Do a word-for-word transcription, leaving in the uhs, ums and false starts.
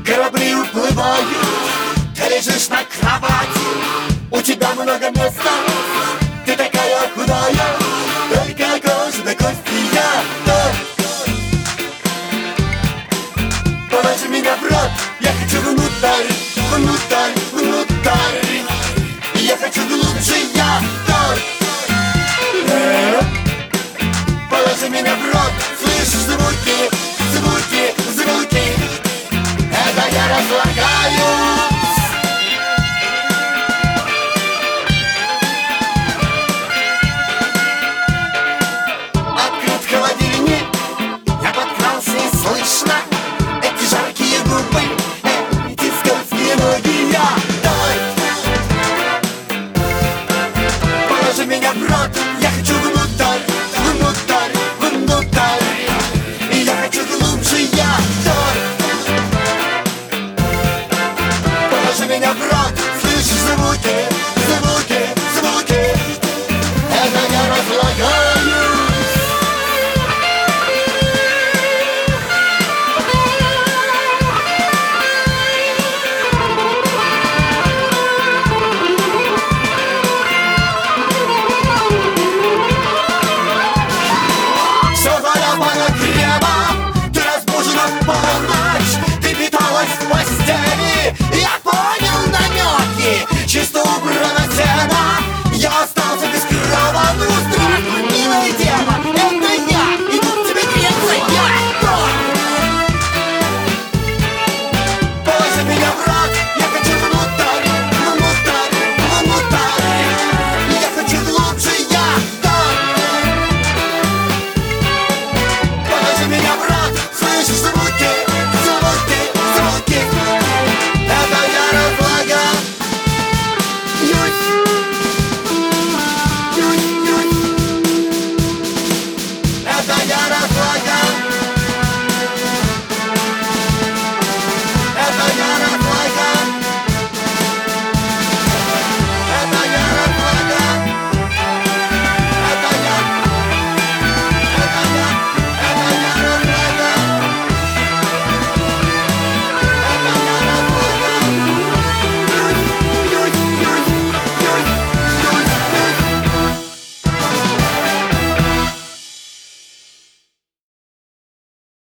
корабли уплывают, ты лежишь на кровати, у тебя много места, ты такая худая, только кожа до кости я. Положи меня в рот, я хочу внутрь, внутрь, внутрь. Я хочу глубже, я торт. Положи меня в рот.